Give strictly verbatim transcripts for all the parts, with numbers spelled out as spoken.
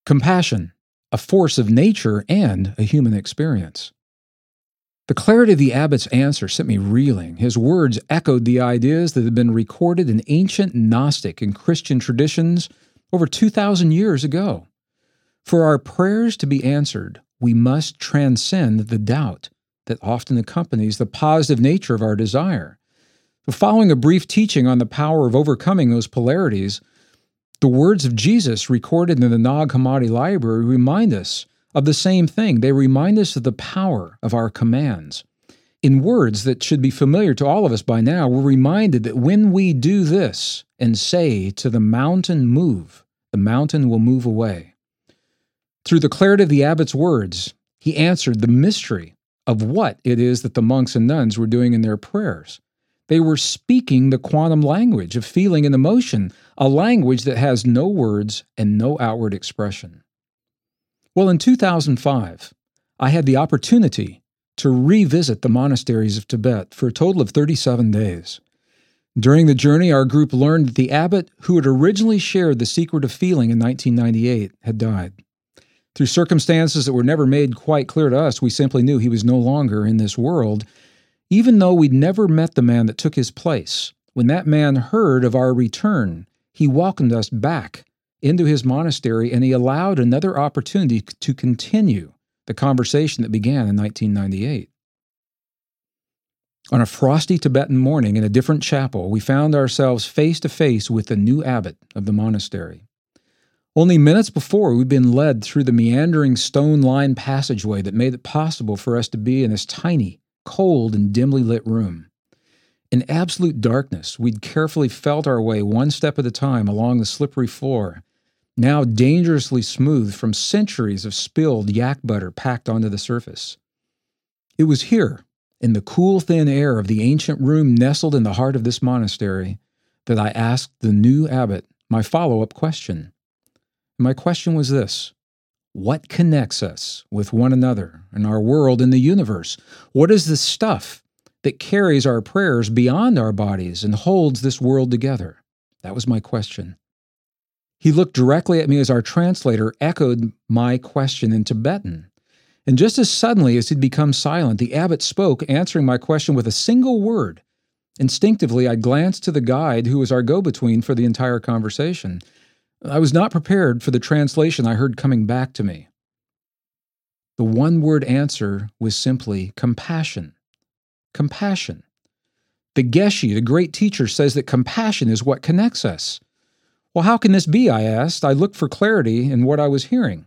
Compassion, a force of nature and a human experience. The clarity of the abbot's answer sent me reeling. His words echoed the ideas that had been recorded in ancient Gnostic and Christian traditions over two thousand years ago. For our prayers to be answered, we must transcend the doubt that often accompanies the positive nature of our desire. Following a brief teaching on the power of overcoming those polarities, the words of Jesus recorded in the Nag Hammadi Library remind us of the same thing. They remind us of the power of our commands. In words that should be familiar to all of us by now, we're reminded that when we do this and say to the mountain, move, the mountain will move away. Through the clarity of the abbot's words, he answered the mystery of what it is that the monks and nuns were doing in their prayers. They were speaking the quantum language of feeling and emotion, a language that has no words and no outward expression. Well, in two thousand five, I had the opportunity to revisit the monasteries of Tibet for a total of thirty-seven days. During the journey, our group learned that the abbot who had originally shared the secret of feeling in nineteen ninety-eight had died. Through circumstances that were never made quite clear to us, we simply knew he was no longer in this world, even though we'd never met the man that took his place. When that man heard of our return, he welcomed us back into his monastery, and he allowed another opportunity to continue the conversation that began in nineteen ninety-eight. On a frosty Tibetan morning in a different chapel, we found ourselves face to face with the new abbot of the monastery. Only minutes before, we'd been led through the meandering stone-lined passageway that made it possible for us to be in this tiny, cold, and dimly lit room. In absolute darkness, we'd carefully felt our way one step at a time along the slippery floor, now dangerously smooth from centuries of spilled yak butter packed onto the surface. It was here, in the cool, thin air of the ancient room nestled in the heart of this monastery, that I asked the new abbot my follow-up question. My question was this: what connects us with one another and our world and the universe? What is the stuff that carries our prayers beyond our bodies and holds this world together? That was my question. He looked directly at me as our translator echoed my question in Tibetan. And just as suddenly as he'd become silent, the abbot spoke, answering my question with a single word. Instinctively, I glanced to the guide who was our go-between for the entire conversation. I was not prepared for the translation I heard coming back to me. The one-word answer was simply compassion. Compassion. The Geshe, the great teacher, says that compassion is what connects us. Well, how can this be, I asked. I looked for clarity in what I was hearing.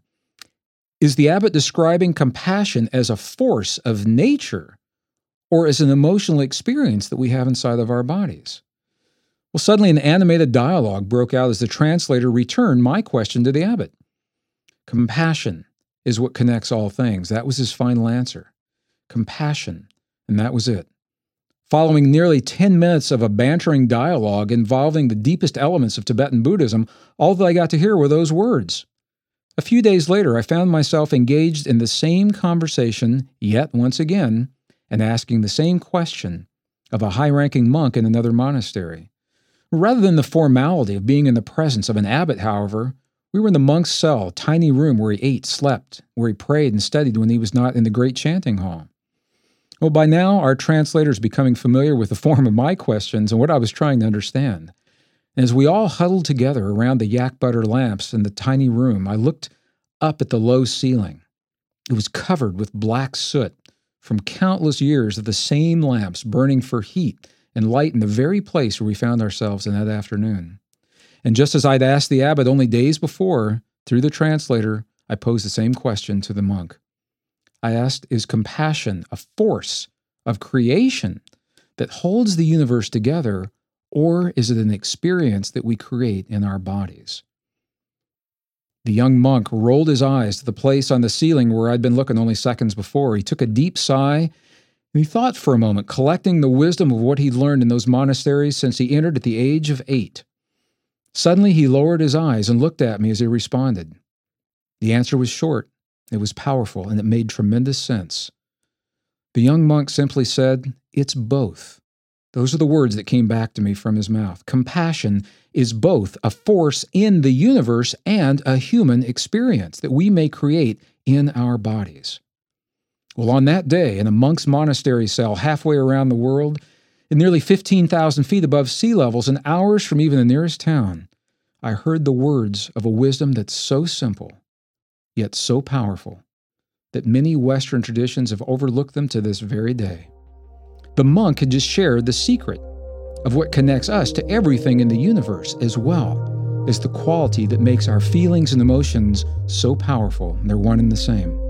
Is the abbot describing compassion as a force of nature or as an emotional experience that we have inside of our bodies? Well, suddenly an animated dialogue broke out as the translator returned my question to the abbot. Compassion is what connects all things. That was his final answer. Compassion, and that was it. Following nearly ten minutes of a bantering dialogue involving the deepest elements of Tibetan Buddhism, all that I got to hear were those words. A few days later, I found myself engaged in the same conversation, yet once again, and asking the same question of a high-ranking monk in another monastery. Rather than the formality of being in the presence of an abbot, however, we were in the monk's cell, a tiny room where he ate, slept, where he prayed and studied when he was not in the great chanting hall. Well, by now, our translator is becoming familiar with the form of my questions and what I was trying to understand. And as we all huddled together around the yak butter lamps in the tiny room, I looked up at the low ceiling. It was covered with black soot from countless years of the same lamps burning for heat and light in the very place where we found ourselves in that afternoon. And just as I'd asked the abbot only days before, through the translator, I posed the same question to the monk. I asked, is compassion a force of creation that holds the universe together, or is it an experience that we create in our bodies? The young monk rolled his eyes to the place on the ceiling where I'd been looking only seconds before. He took a deep sigh, and he thought for a moment, collecting the wisdom of what he'd learned in those monasteries since he entered at the age of eight. Suddenly, he lowered his eyes and looked at me as he responded. The answer was short, it was powerful, and it made tremendous sense. The young monk simply said, "It's both." Those are the words that came back to me from his mouth. Compassion is both a force in the universe and a human experience that we may create in our bodies. Well, on that day, in a monk's monastery cell halfway around the world, at nearly fifteen thousand feet above sea levels and hours from even the nearest town, I heard the words of a wisdom that's so simple, yet so powerful, that many Western traditions have overlooked them to this very day. The monk had just shared the secret of what connects us to everything in the universe, as well as the quality that makes our feelings and emotions so powerful. They're one and the same.